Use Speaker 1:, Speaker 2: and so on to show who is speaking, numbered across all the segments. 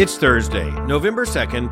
Speaker 1: It's Thursday, November 2nd,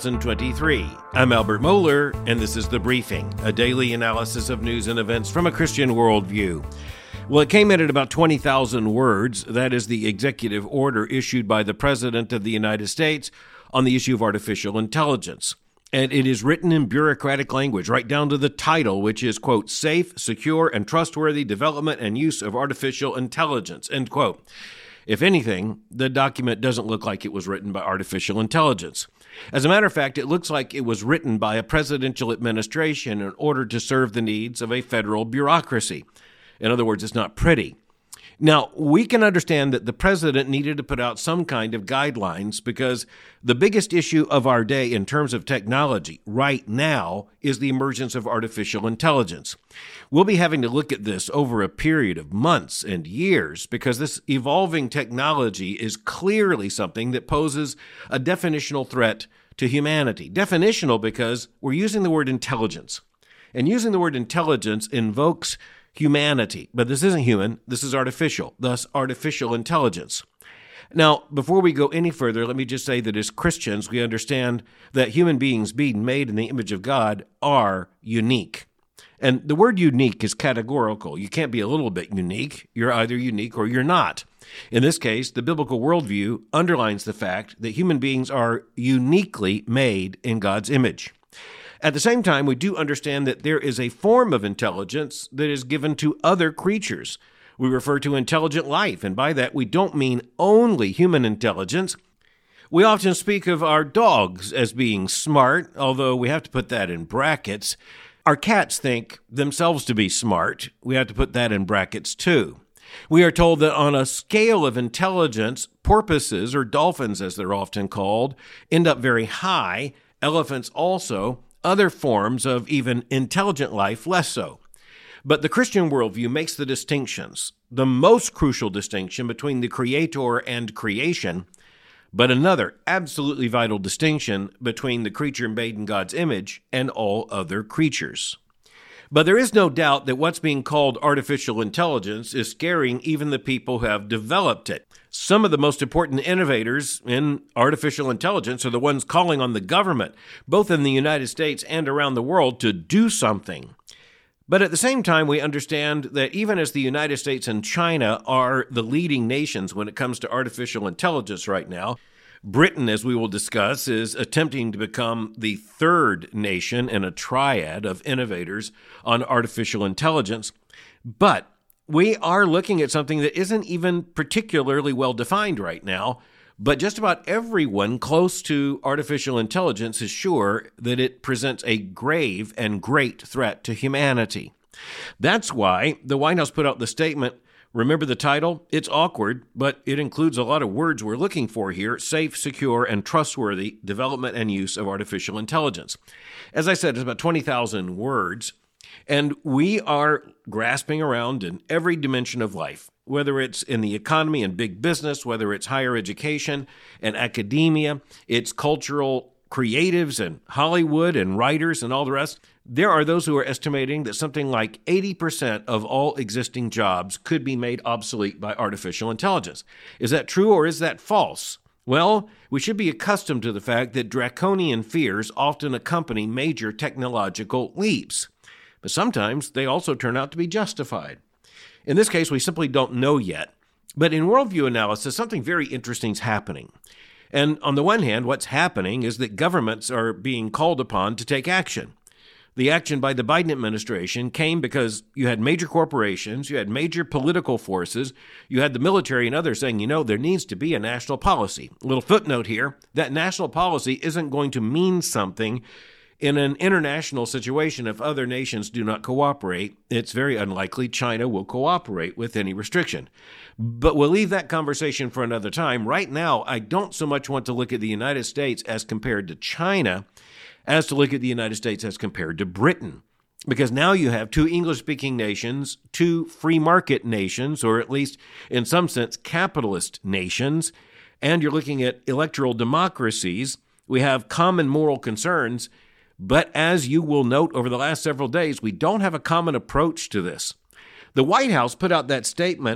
Speaker 1: 2023. I'm Albert Mohler, and this is The Briefing, a daily analysis of news and events from a Christian worldview. Well, it came in at about 20,000 words. That is the executive order issued by the President of the United States on the issue of artificial intelligence. And it is written in bureaucratic language, right down to the title, which is, quote, Safe, Secure, and Trustworthy Development and Use of Artificial Intelligence, end quote. If anything, the document doesn't look like it was written by artificial intelligence. As a matter of fact, it looks like it was written by a presidential administration in order to serve the needs of a federal bureaucracy. In other words, it's not pretty. Now, we can understand that the president needed to put out some kind of guidelines because the biggest issue of our day in terms of technology right now is the emergence of artificial intelligence. We'll be having to look at this over a period of months and years because this evolving technology is clearly something that poses a definitional threat to humanity. Definitional because we're using the word intelligence. And using the word intelligence invokes humanity, but this isn't human, this is artificial, thus artificial intelligence. Now, before we go any further, let me just say that as Christians, we understand that human beings being made in the image of God are unique. And the word unique is categorical. You can't be a little bit unique. You're either unique or you're not. In this case, the biblical worldview underlines the fact that human beings are uniquely made in God's image. At the same time, we do understand that there is a form of intelligence that is given to other creatures. We refer to intelligent life, and by that we don't mean only human intelligence. We often speak of our dogs as being smart, although we have to put that in brackets. Our cats think themselves to be smart. We have to put that in brackets too. We are told that on a scale of intelligence, porpoises, or dolphins as they're often called, end up very high. Elephants also. Other forms of even intelligent life, less so. But the Christian worldview makes the distinctions, the most crucial distinction between the creator and creation, but another absolutely vital distinction between the creature made in God's image and all other creatures. But there is no doubt that what's being called artificial intelligence is scaring even the people who have developed it. Some of the most important innovators in artificial intelligence are the ones calling on the government, both in the United States and around the world, to do something. But at the same time, we understand that even as the United States and China are the leading nations when it comes to artificial intelligence right now, Britain, as we will discuss, is attempting to become the third nation in a triad of innovators on artificial intelligence. But we are looking at something that isn't even particularly well defined right now, but just about everyone close to artificial intelligence is sure that it presents a grave and great threat to humanity. That's why the White House put out the statement. Remember the title? It's awkward, but it includes a lot of words we're looking for here: safe, secure, and trustworthy development and use of artificial intelligence. As I said, it's about 20,000 words, and we are grasping around in every dimension of life, whether it's in the economy and big business, whether it's higher education and academia, it's cultural creatives and Hollywood and writers and all the rest. There are those who are estimating that something like 80% of all existing jobs could be made obsolete by artificial intelligence. Is that true or is that false? Well, we should be accustomed to the fact that draconian fears often accompany major technological leaps. But sometimes they also turn out to be justified. In this case, we simply don't know yet. But in worldview analysis, something very interesting is happening. And on the one hand, what's happening is that governments are being called upon to take action. The action by the Biden administration came because you had major corporations, you had major political forces, you had the military and others saying, there needs to be a national policy. A little footnote here, that national policy isn't going to mean something in an international situation if other nations do not cooperate. It's very unlikely China will cooperate with any restriction. But we'll leave that conversation for another time. Right now, I don't so much want to look at the United States as compared to China as to look at the United States as compared to Britain. Because now you have two English-speaking nations, two free market nations, or at least in some sense capitalist nations, and you're looking at electoral democracies. We have common moral concerns, but as you will note over the last several days, we don't have a common approach to this. The White House put out that statement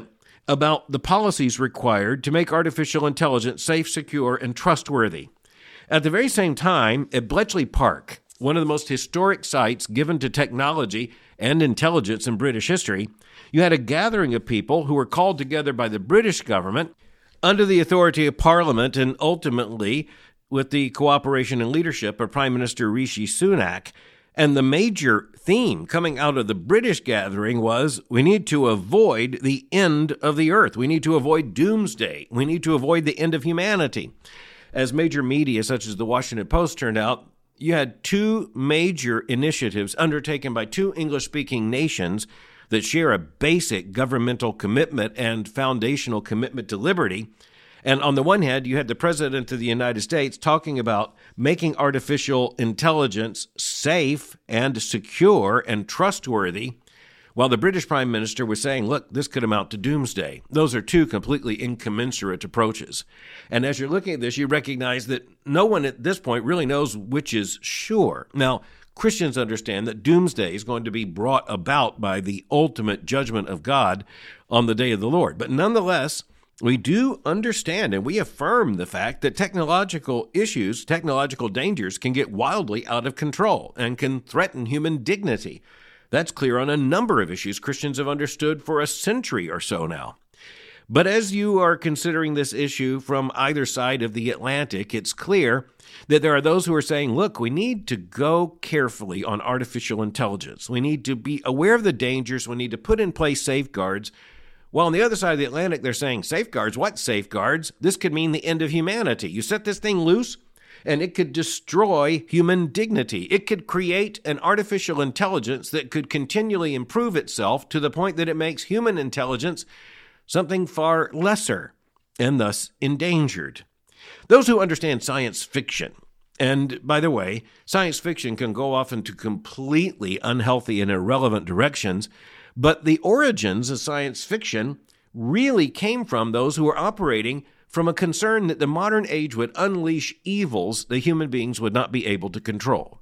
Speaker 1: about the policies required to make artificial intelligence safe, secure, and trustworthy. At the very same time, at Bletchley Park, one of the most historic sites given to technology and intelligence in British history, you had a gathering of people who were called together by the British government under the authority of Parliament and ultimately with the cooperation and leadership of Prime Minister Rishi Sunak. And the major theme coming out of the British gathering was we need to avoid the end of the earth. We need to avoid doomsday. We need to avoid the end of humanity. As major media such as the Washington Post turned out, you had two major initiatives undertaken by two English-speaking nations that share a basic governmental commitment and foundational commitment to liberty. And on the one hand, you had the President of the United States talking about making artificial intelligence safe and secure and trustworthy, while the British Prime Minister was saying, look, this could amount to doomsday. Those are two completely incommensurate approaches. And as you're looking at this, you recognize that no one at this point really knows which is sure. Now, Christians understand that doomsday is going to be brought about by the ultimate judgment of God on the day of the Lord. But nonetheless, we do understand and we affirm the fact that technological issues, technological dangers can get wildly out of control and can threaten human dignity. That's clear on a number of issues Christians have understood for a century or so now. But as you are considering this issue from either side of the Atlantic, it's clear that there are those who are saying, look, we need to go carefully on artificial intelligence. We need to be aware of the dangers. We need to put in place safeguards. While on the other side of the Atlantic, they're saying, safeguards? What safeguards? This could mean the end of humanity. You set this thing loose, and it could destroy human dignity. It could create an artificial intelligence that could continually improve itself to the point that it makes human intelligence something far lesser and thus endangered. Those who understand science fiction, and by the way, science fiction can go off into completely unhealthy and irrelevant directions, but the origins of science fiction really came from those who were operating from a concern that the modern age would unleash evils that human beings would not be able to control.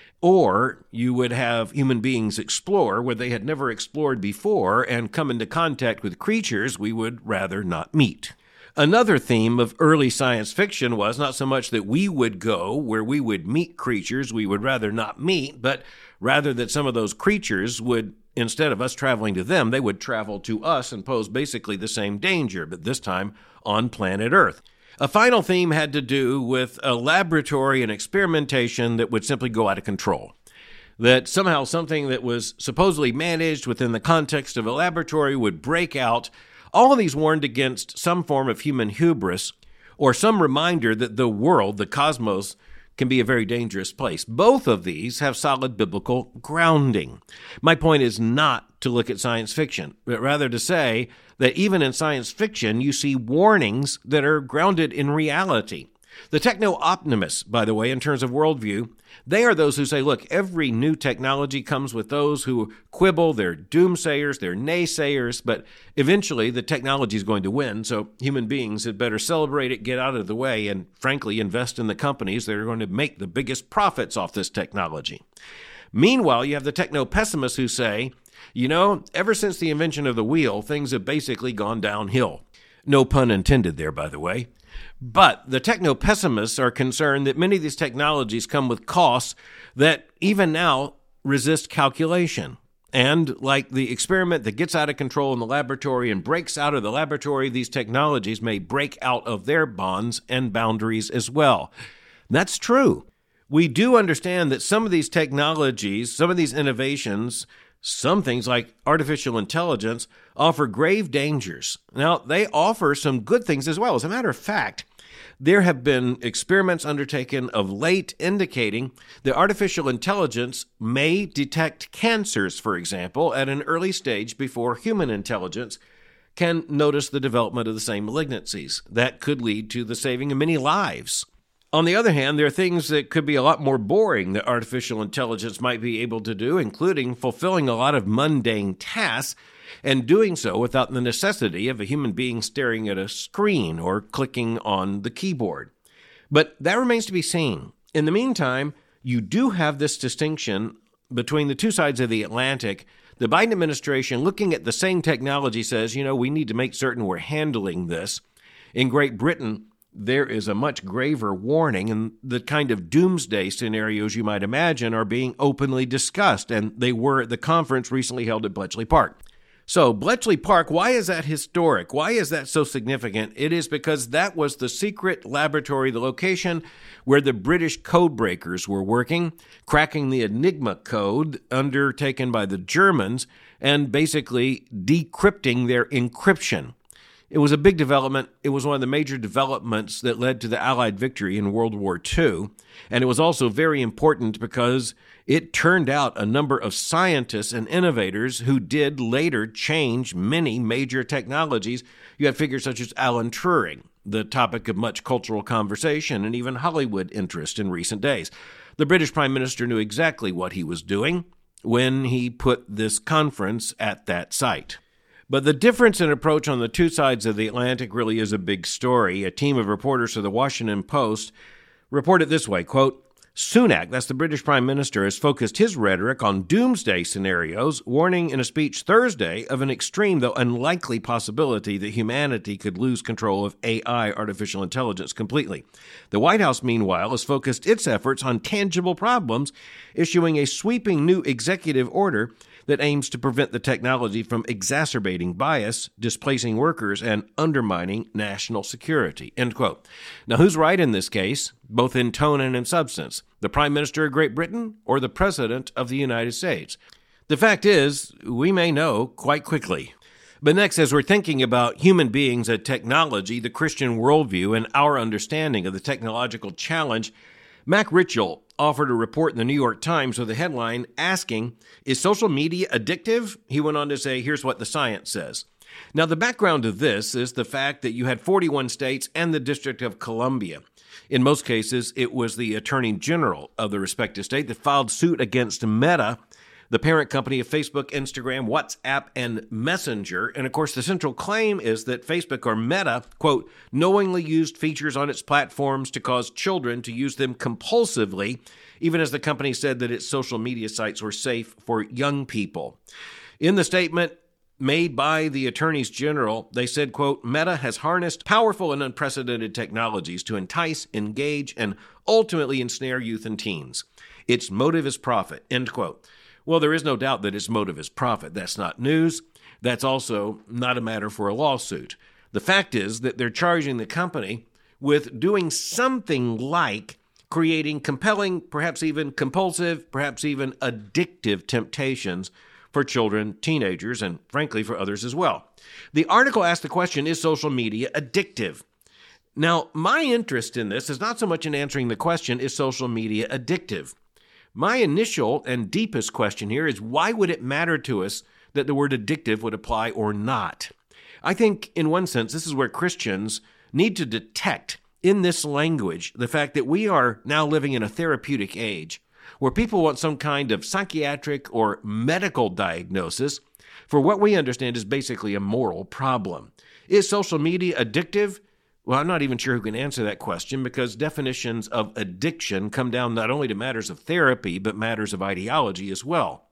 Speaker 1: Or you would have human beings explore where they had never explored before and come into contact with creatures we would rather not meet. Another theme of early science fiction was not so much that we would go where we would meet creatures we would rather not meet, but rather that some of those creatures would, instead of us traveling to them, they would travel to us and pose basically the same danger, but this time on planet Earth. A final theme had to do with a laboratory and experimentation that would simply go out of control. That somehow something that was supposedly managed within the context of a laboratory would break out. All of these warned against some form of human hubris or some reminder that the world, the cosmos, can be a very dangerous place. Both of these have solid biblical grounding. My point is not to look at science fiction, but rather to say that even in science fiction, you see warnings that are grounded in reality. The techno-optimists, by the way, in terms of worldview, they are those who say, look, every new technology comes with those who quibble, they're doomsayers, they're naysayers, but eventually the technology is going to win, so human beings had better celebrate it, get out of the way, and frankly invest in the companies that are going to make the biggest profits off this technology. Meanwhile, you have the techno-pessimists who say, you know, ever since the invention of the wheel, things have basically gone downhill. No pun intended there, by the way. But the techno-pessimists are concerned that many of these technologies come with costs that even now resist calculation. And like the experiment that gets out of control in the laboratory and breaks out of the laboratory, these technologies may break out of their bonds and boundaries as well. That's true. We do understand that some of these technologies, some of these innovations, some things like artificial intelligence offer grave dangers. Now, they offer some good things as well. As a matter of fact, there have been experiments undertaken of late indicating that artificial intelligence may detect cancers, for example, at an early stage before human intelligence can notice the development of the same malignancies. That could lead to the saving of many lives. On the other hand, there are things that could be a lot more boring that artificial intelligence might be able to do, including fulfilling a lot of mundane tasks and doing so without the necessity of a human being staring at a screen or clicking on the keyboard. But that remains to be seen. In the meantime, you do have this distinction between the two sides of the Atlantic The Biden administration, looking at the same technology, says, we need to make certain we're handling this. In Great Britain, there is a much graver warning, and the kind of doomsday scenarios you might imagine are being openly discussed, and they were at the conference recently held at Bletchley Park. So, Bletchley Park, why is that historic? Why is that so significant? It is because that was the secret laboratory, the location where the British code breakers were working, cracking the Enigma code undertaken by the Germans, and basically decrypting their encryption. It was a big development. It was one of the major developments that led to the Allied victory in World War II. And it was also very important because it turned out a number of scientists and innovators who did later change many major technologies. You have figures such as Alan Turing, the topic of much cultural conversation and even Hollywood interest in recent days. The British Prime Minister knew exactly what he was doing when he put this conference at that site. But the difference in approach on the two sides of the Atlantic really is a big story. A team of reporters for the Washington Post reported this way, quote, Sunak, that's the British Prime Minister, has focused his rhetoric on doomsday scenarios, warning in a speech Thursday of an extreme, though unlikely, possibility that humanity could lose control of AI, artificial intelligence, completely. The White House, meanwhile, has focused its efforts on tangible problems, issuing a sweeping new executive order that aims to prevent the technology from exacerbating bias, displacing workers, and undermining national security, end quote. Now, who's right in this case, both in tone and in substance? The Prime Minister of Great Britain or the President of the United States? The fact is, we may know quite quickly. But next, as we're thinking about human beings and technology, the Christian worldview, and our understanding of the technological challenge, Mac Ritchell offered a report in the New York Times with a headline asking, is social media addictive? He went on to say, here's what the science says. Now, the background of this is the fact that you had 41 states and the District of Columbia. In most cases, it was the Attorney General of the respective state that filed suit against Meta, the parent company of Facebook, Instagram, WhatsApp, and Messenger. And of course, the central claim is that Facebook, or Meta, quote, knowingly used features on its platforms to cause children to use them compulsively, even as the company said that its social media sites were safe for young people. In the statement made by the attorneys general, they said, quote, Meta has harnessed powerful and unprecedented technologies to entice, engage, and ultimately ensnare youth and teens. Its motive is profit, end quote. Well, there is no doubt that its motive is profit. That's not news. That's also not a matter for a lawsuit. The fact is that they're charging the company with doing something like creating compelling, perhaps even compulsive, perhaps even addictive temptations for children, teenagers, and frankly for others as well. The article asked the question, is social media addictive? Now, my interest in this is not so much in answering the question, is social media addictive? My initial and deepest question here is, why would it matter to us that the word addictive would apply or not? I think, in one sense, this is where Christians need to detect in this language the fact that we are now living in a therapeutic age where people want some kind of psychiatric or medical diagnosis for what we understand is basically a moral problem. Is social media addictive? Well, I'm not even sure who can answer that question because definitions of addiction come down not only to matters of therapy, but matters of ideology as well.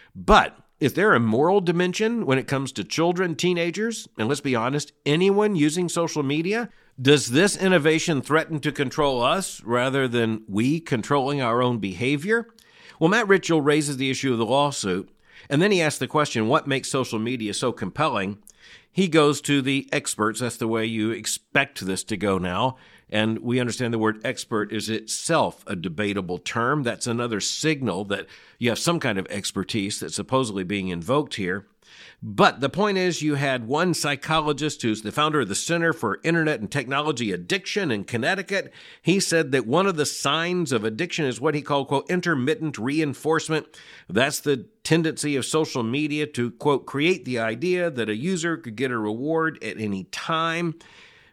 Speaker 1: But is there a moral dimension when it comes to children, teenagers, and let's be honest, anyone using social media? Does this innovation threaten to control us rather than we controlling our own behavior? Well, Matt Ritchell raises the issue of the lawsuit, and then he asks the question, what makes social media so compelling? He goes to the experts. That's the way you expect this to go now. And we understand the word expert is itself a debatable term. That's another signal that you have some kind of expertise that's supposedly being invoked here. But the point is, you had one psychologist who's the founder of the Center for Internet and Technology Addiction in Connecticut. He said that one of the signs of addiction is what he called, quote, intermittent reinforcement. That's the tendency of social media to, quote, create the idea that a user could get a reward at any time.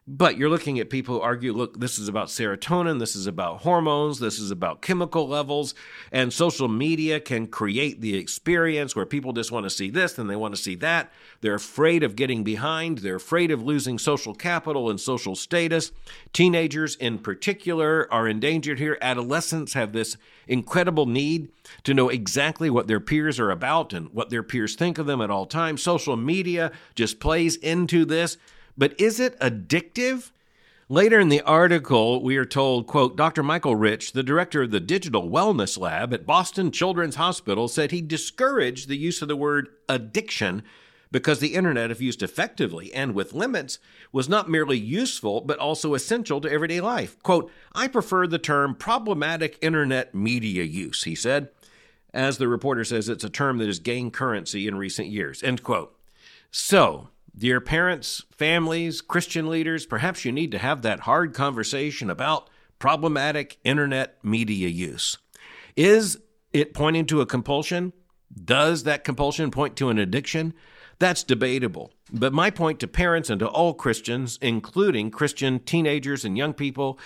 Speaker 1: But you're looking at people who argue, look, this is about serotonin, this is about hormones, this is about chemical levels, and social media can create the experience where people just want to see this and they want to see that. They're afraid of getting behind. They're afraid of losing social capital and social status. Teenagers in particular are endangered here. Adolescents have this incredible need to know exactly what their peers are about and what their peers think of them at all times. Social media just plays into this. But is it addictive? Later in the article, we are told, quote, Dr. Michael Rich, the director of the Digital Wellness Lab at Boston Children's Hospital, said he discouraged the use of the word addiction because the internet, if used effectively and with limits, was not merely useful, but also essential to everyday life. Quote, I prefer the term problematic internet media use, he said. As the reporter says, it's a term that has gained currency in recent years, end quote. So, dear parents, families, Christian leaders, perhaps you need to have that hard conversation about problematic internet media use. Is it pointing to a compulsion? Does that compulsion point to an addiction? That's debatable. But my point to parents and to all Christians, including Christian teenagers and young people,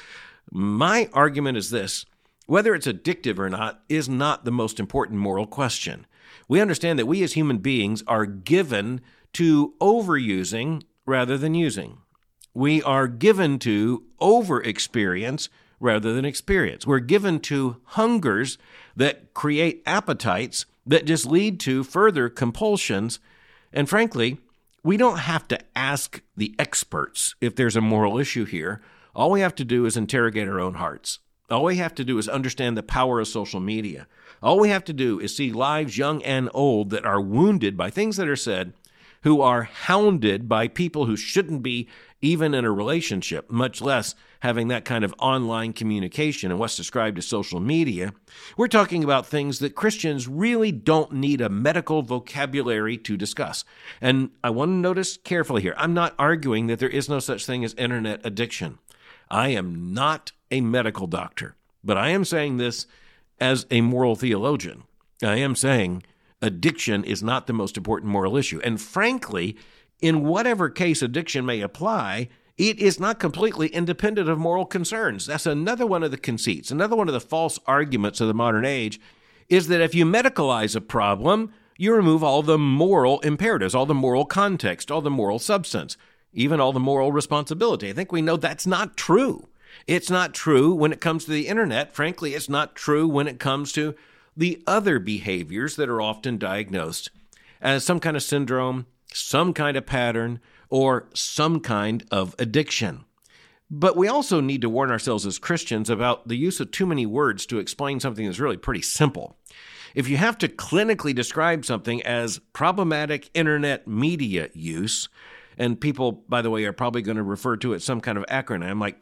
Speaker 1: my argument is this: whether it's addictive or not is not the most important moral question. We understand that we as human beings are given to overusing rather than using. We are given to over-experience rather than experience. We're given to hungers that create appetites that just lead to further compulsions. And frankly, we don't have to ask the experts if there's a moral issue here. All we have to do is interrogate our own hearts. All we have to do is understand the power of social media. All we have to do is see lives, young and old, that are wounded by things that are said, who are hounded by people who shouldn't be even in a relationship, much less having that kind of online communication and what's described as social media. We're talking about things that Christians really don't need a medical vocabulary to discuss. And I want to notice carefully here, I'm not arguing that there is no such thing as internet addiction. I am not a medical doctor, but I am saying this as a moral theologian. I am saying addiction is not the most important moral issue. And frankly, in whatever case addiction may apply, it is not completely independent of moral concerns. That's another one of the conceits. Another one of the false arguments of the modern age is that if you medicalize a problem, you remove all the moral imperatives, all the moral context, all the moral substance, even all the moral responsibility. I think we know that's not true. It's not true when it comes to the internet. Frankly, it's not true when it comes to the other behaviors that are often diagnosed as some kind of syndrome, some kind of pattern, or some kind of addiction. But we also need to warn ourselves as Christians about the use of too many words to explain something that's really pretty simple. If you have to clinically describe something as problematic internet media use, and people, by the way, are probably going to refer to it some kind of acronym like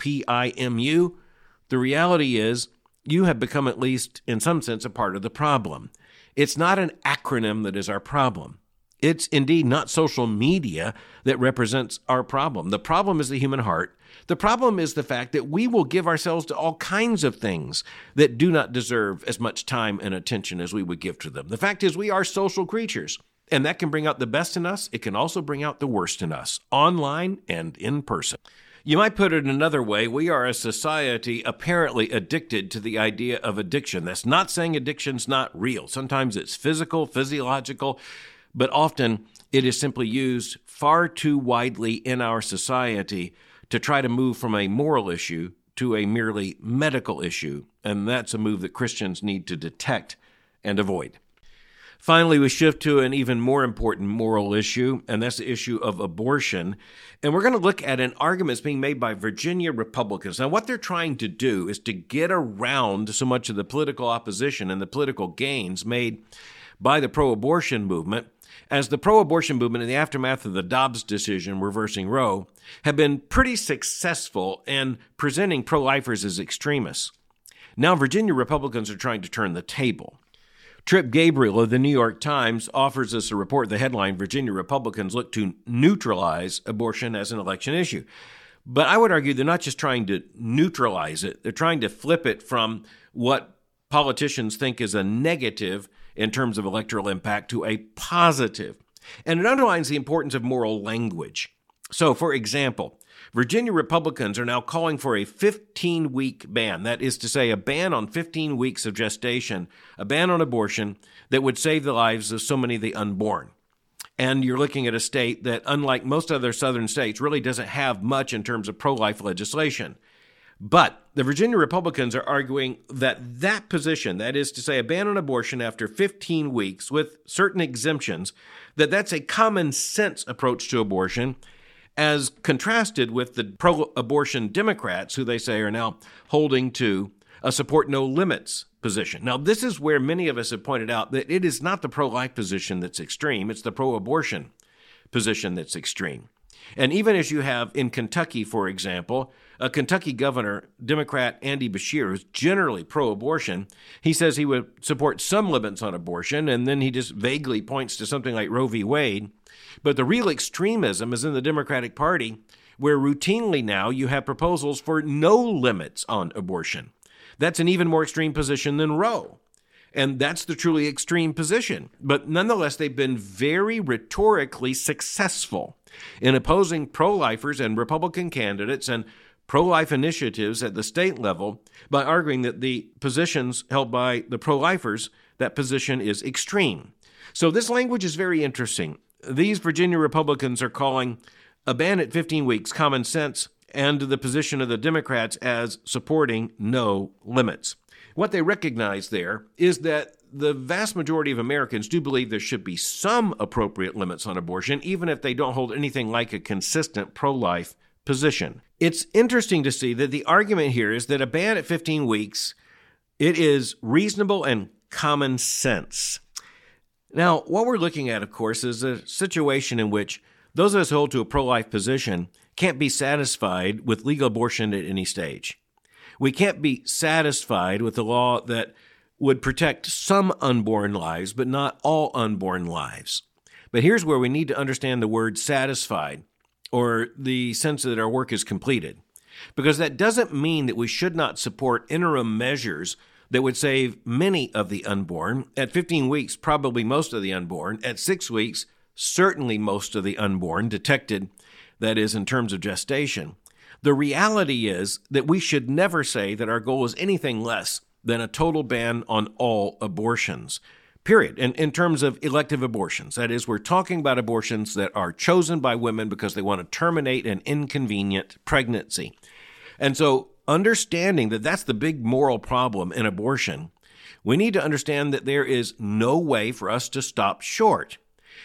Speaker 1: PIMU, the reality is you have become, at least in some sense, a part of the problem. It's not an acronym that is our problem. It's indeed not social media that represents our problem. The problem is the human heart. The problem is the fact that we will give ourselves to all kinds of things that do not deserve as much time and attention as we would give to them. The fact is we are social creatures, and that can bring out the best in us. It can also bring out the worst in us, online and in person. You might put it another way. We are a society apparently addicted to the idea of addiction. That's not saying addiction's not real. Sometimes it's physical, physiological, but often it is simply used far too widely in our society to try to move from a moral issue to a merely medical issue, and that's a move that Christians need to detect and avoid. Finally, we shift to an even more important moral issue, and that's the issue of abortion. And we're going to look at an argument that's being made by Virginia Republicans. Now, what they're trying to do is to get around so much of the political opposition and the political gains made by the pro-abortion movement, as the pro-abortion movement in the aftermath of the Dobbs decision reversing Roe have been pretty successful in presenting pro-lifers as extremists. Now, Virginia Republicans are trying to turn the table. Trip Gabriel of the New York Times offers us a report, the headline, Virginia Republicans look to neutralize abortion as an election issue. But I would argue they're not just trying to neutralize it, they're trying to flip it from what politicians think is a negative in terms of electoral impact to a positive. And it underlines the importance of moral language. So, for example, Virginia Republicans are now calling for a 15-week ban. That is to say, a ban on 15 weeks of gestation, a ban on abortion that would save the lives of so many of the unborn. And you're looking at a state that, unlike most other southern states, really doesn't have much in terms of pro-life legislation. But the Virginia Republicans are arguing that that position, that is to say, a ban on abortion after 15 weeks with certain exemptions, that's a common sense approach to abortion, as contrasted with the pro-abortion Democrats, who they say are now holding to a support no limits position. Now, this is where many of us have pointed out that it is not the pro-life position that's extreme, it's the pro-abortion position that's extreme. And even as you have in Kentucky, for example, a Kentucky governor, Democrat Andy Beshear, who's generally pro-abortion, he says he would support some limits on abortion, and then he just vaguely points to something like Roe v. Wade. But the real extremism is in the Democratic Party, where routinely now you have proposals for no limits on abortion. That's an even more extreme position than Roe. And that's the truly extreme position. But nonetheless, they've been very rhetorically successful in opposing pro-lifers and Republican candidates and pro-life initiatives at the state level by arguing that the positions held by the pro-lifers, that position is extreme. So this language is very interesting. These Virginia Republicans are calling a ban at 15 weeks common sense, and the position of the Democrats as supporting no limits. What they recognize there is that the vast majority of Americans do believe there should be some appropriate limits on abortion, even if they don't hold anything like a consistent pro-life position. It's interesting to see that the argument here is that a ban at 15 weeks, it is reasonable and common sense. Now, what we're looking at, of course, is a situation in which those of us who hold to a pro-life position can't be satisfied with legal abortion at any stage. We can't be satisfied with a law that would protect some unborn lives, but not all unborn lives. But here's where we need to understand the word satisfied, or the sense that our work is completed. Because that doesn't mean that we should not support interim measures that would save many of the unborn. At 15 weeks, probably most of the unborn. At 6 weeks, certainly most of the unborn detected, that is, in terms of gestation. The reality is that we should never say that our goal is anything less than a total ban on all abortions, period. And in terms of elective abortions, that is, we're talking about abortions that are chosen by women because they want to terminate an inconvenient pregnancy. And so understanding that that's the big moral problem in abortion, we need to understand that there is no way for us to stop short.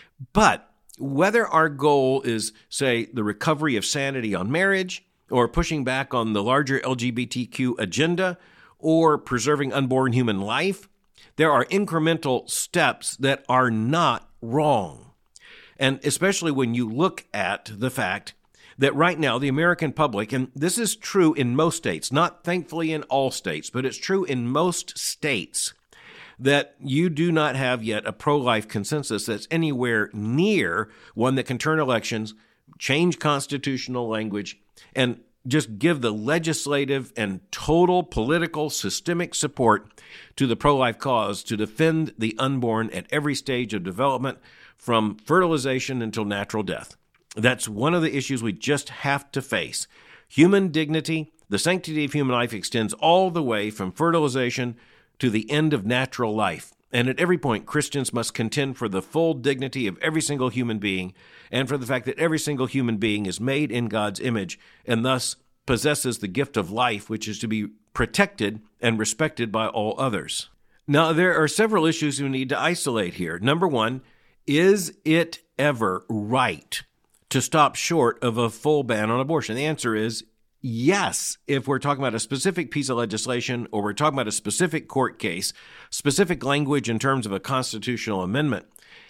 Speaker 1: But whether our goal is, say, the recovery of sanity on marriage, or pushing back on the larger LGBTQ agenda, or preserving unborn human life, there are incremental steps that are not wrong. And especially when you look at the fact that right now the American public, and this is true in most states, not thankfully in all states, but it's true in most states, that you do not have yet a pro-life consensus that's anywhere near one that can turn elections, change constitutional language, and just give the legislative and total political systemic support to the pro-life cause to defend the unborn at every stage of development, from fertilization until natural death. That's one of the issues we just have to face. Human dignity, the sanctity of human life, extends all the way from fertilization to the end of natural life. And at every point, Christians must contend for the full dignity of every single human being, and for the fact that every single human being is made in God's image and thus possesses the gift of life, which is to be protected and respected by all others. Now, there are several issues we need to isolate here. Number one, is it ever right to stop short of a full ban on abortion? The answer is yes, if we're talking about a specific piece of legislation, or we're talking about a specific court case, specific language in terms of a constitutional amendment.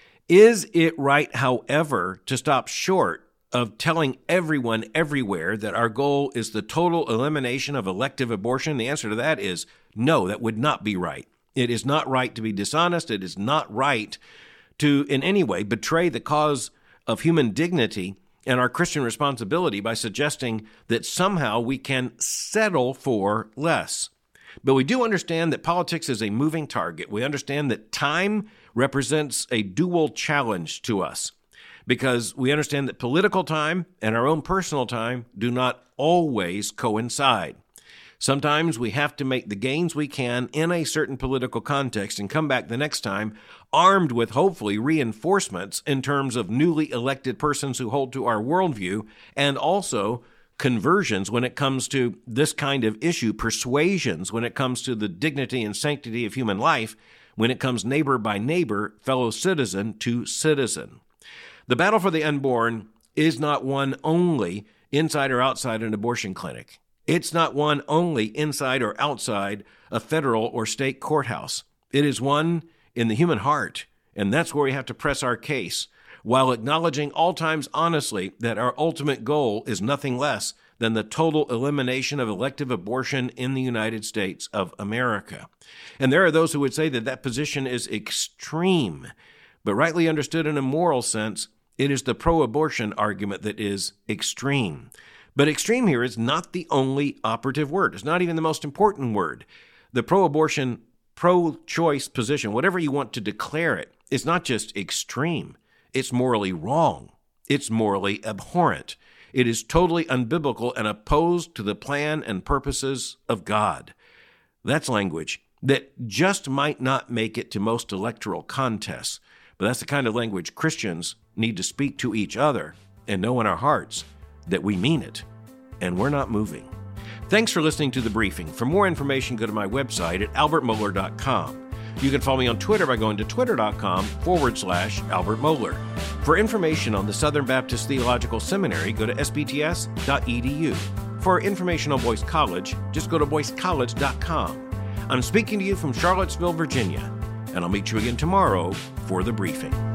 Speaker 1: Is it right, however, to stop short of telling everyone everywhere that our goal is the total elimination of elective abortion? The answer to that is no, that would not be right. It is not right to be dishonest. It is not right to in any way betray the cause of human dignity and our Christian responsibility by suggesting that somehow we can settle for less. But we do understand that politics is a moving target. We understand that time represents a dual challenge to us, because we understand that political time and our own personal time do not always coincide. Sometimes we have to make the gains we can in a certain political context and come back the next time armed with hopefully reinforcements in terms of newly elected persons who hold to our worldview, and also conversions when it comes to this kind of issue, persuasions when it comes to the dignity and sanctity of human life, when it comes neighbor by neighbor, fellow citizen to citizen. The battle for the unborn is not one only inside or outside an abortion clinic. It's not one only inside or outside a federal or state courthouse. It is one in the human heart, and that's where we have to press our case, while acknowledging all times honestly that our ultimate goal is nothing less than the total elimination of elective abortion in the United States of America. And there are those who would say that that position is extreme, but rightly understood in a moral sense, it is the pro-abortion argument that is extreme. But extreme here is not the only operative word. It's not even the most important word. The pro-abortion, pro-choice position, whatever you want to declare it, is not just extreme. It's morally wrong. It's morally abhorrent. It is totally unbiblical and opposed to the plan and purposes of God. That's language that just might not make it to most electoral contests, but that's the kind of language Christians need to speak to each other and know in our hearts that we mean it, and we're not moving. Thanks for listening to The Briefing. For more information, go to my website at albertmohler.com. You can follow me on Twitter by going to twitter.com/Albert Mohler. For information on the Southern Baptist Theological Seminary, go to sbts.edu. For information on Boyce College, just go to boycecollege.com. I'm speaking to you from Charlottesville, Virginia, and I'll meet you again tomorrow for The Briefing.